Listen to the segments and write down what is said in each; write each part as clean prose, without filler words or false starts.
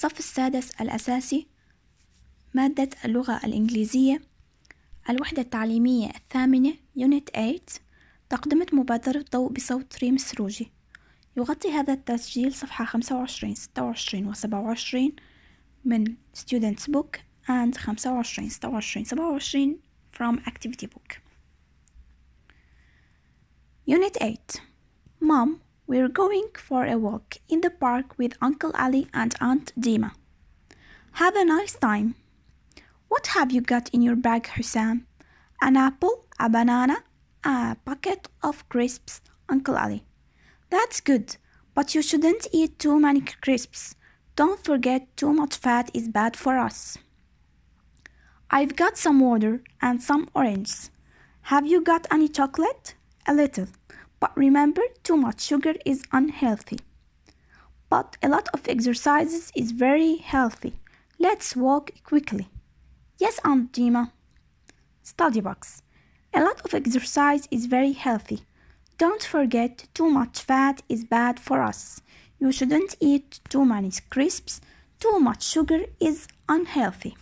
الصف السادس الأساسي، مادة اللغة الإنجليزية، الوحدة التعليمية الثامنة Unit 8. تقدمت مبادرة ضوء بصوت ريم سروجي. يغطي هذا التسجيل صفحة 25 26 و 27 من Students Book and 25 26 27 from Activity Book. Unit 8. Mom, we're going for a walk in the park with Uncle Ali and Aunt Dima. Have a nice time. What have you got in your bag, Hussam? An apple, a banana, a packet of crisps, Uncle Ali. That's good, but you shouldn't eat too many crisps. Don't forget, too much fat is bad for us. I've got some water and some oranges. Have you got any chocolate? A little, but remember, too much sugar is unhealthy. But a lot of exercises is very healthy. Let's walk quickly. Yes, Aunt Dima. Study box. A lot of exercise is very healthy. Don't forget, too much fat is bad for us. You shouldn't eat too many crisps. Too much sugar is unhealthy.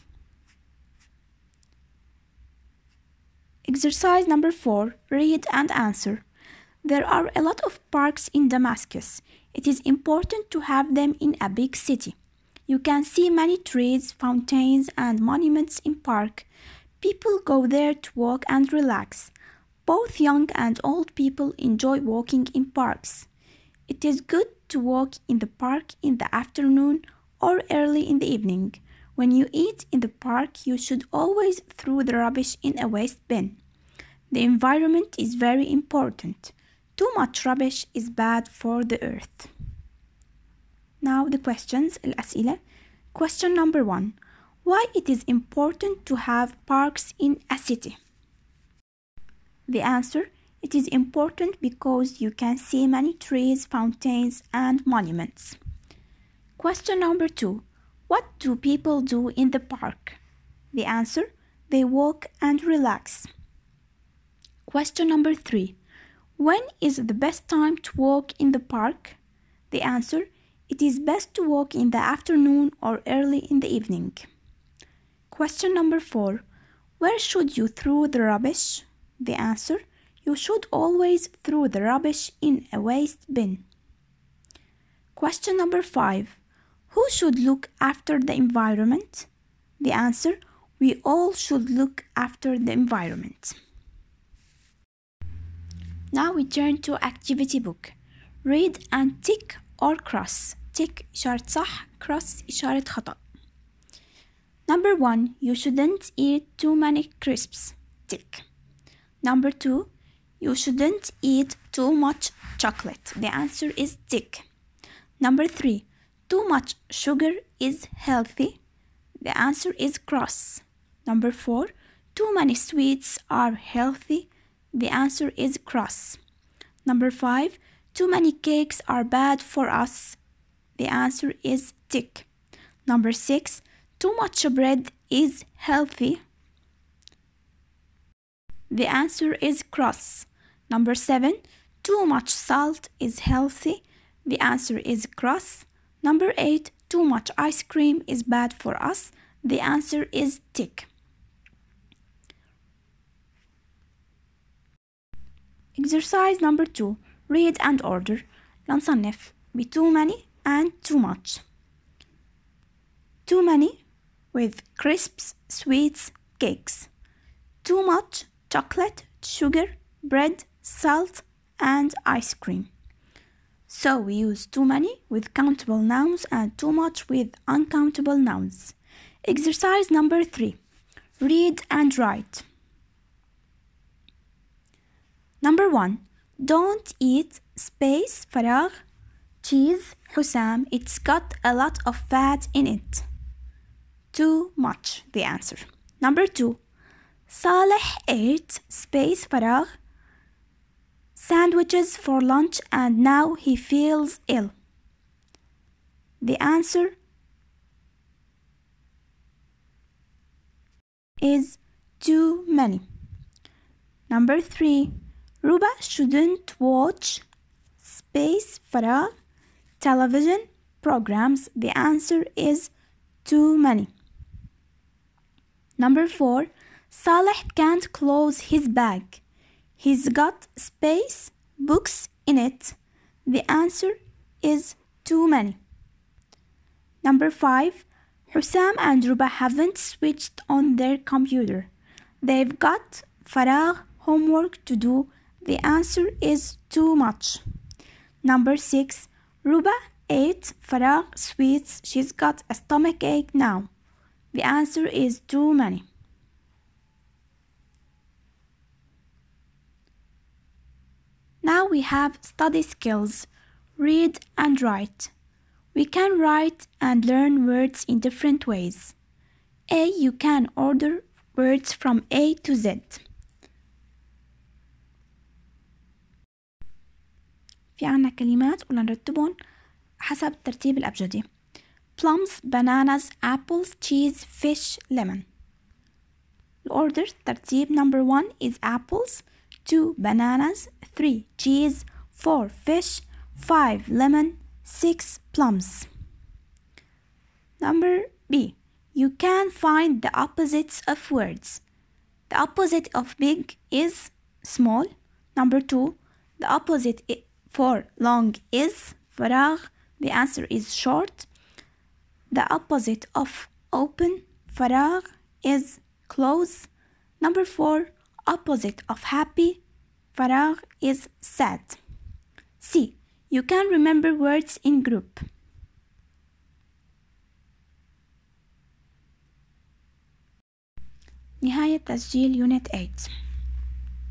Exercise number 4. Read and answer. There are a lot of parks in Damascus. It is important to have them in a big city. You can see many trees, fountains, and monuments in park. People go there to walk and relax. Both young and old people enjoy walking in parks. It is good to walk in the park in the afternoon or early in the evening. When you eat in the park, you should always throw the rubbish in a waste bin. The environment is very important. Too much rubbish is bad for the earth. Now the questions, الأسئلة. Question number 1. Why it is important to have parks in a city? The answer, it is important because you can see many trees, fountains, and monuments. Question number 2. What do people do in the park? The answer, they walk and relax. Question number 3. When is the best time to walk in the park? The answer, it is best to walk in the afternoon or early in the evening. Question number 4. Where should you throw the rubbish? The answer, you should always throw the rubbish in a waste bin. Question number 5. Who should look after the environment? The answer, we all should look after the environment. Now we turn to Activity Book. Read and tick or cross. Tick إشارة صح, cross إشارة خطأ. Number 1. You shouldn't eat too many crisps. Tick. Number 2. You shouldn't eat too much chocolate. The answer is tick. Number 3. Too much sugar is healthy. The answer is cross. Number 4. Too many sweets are healthy. The answer is cross. Number 5. Too many cakes are bad for us. The answer is tick. Number 6. Too much bread is healthy. The answer is cross. Number 7. Too much salt is healthy. The answer is cross. Number 8. Too much ice cream is bad for us. The answer is tick. Exercise number 2. Read and order. لنصنف ب too many and too much. Too many with crisps, sweets, cakes. Too much chocolate, sugar, bread, salt, and ice cream. So we use too many with countable nouns and too much with uncountable nouns. Exercise number 3. Read and write. Number 1. Don't eat space فراغ cheese حسام. It's got a lot of fat in it. Too much, the answer. Number 2. Saleh ate space فراغ sandwiches for lunch and now he feels ill. The answer is too many. Number 3. Ruba shouldn't watch space فراغ television programs. The answer is too many. Number 4. Saleh can't close his bag. He's got space books in it. The answer is too many. Number 5. Hussam and Ruba haven't switched on their computer. They've got Faragh homework to do. The answer is too much. Number 6. Ruba ate Faragh sweets. She's got a stomach ache now. The answer is too many. Now we have study skills, read and write. We can write and learn words in different ways. A. You can order words from A to Z. في عنا كلمات قلنا نرتبهم حسب ترتيب الأبجدي. plums, bananas, apples, cheese, fish, lemon. الأوردر ترتيب number 1 is apples, 2 bananas, 3 cheese, 4 fish, 5 lemon, 6 plums. Number B. You can find the opposites of words. The opposite of big is small. Number 2. The opposite for long is faragh. The answer is short. The opposite of open, faragh, is close. Number 4. Opposite of happy, faragh, is sad. C. You can remember words in group. نهاية تسجيل Unit 8.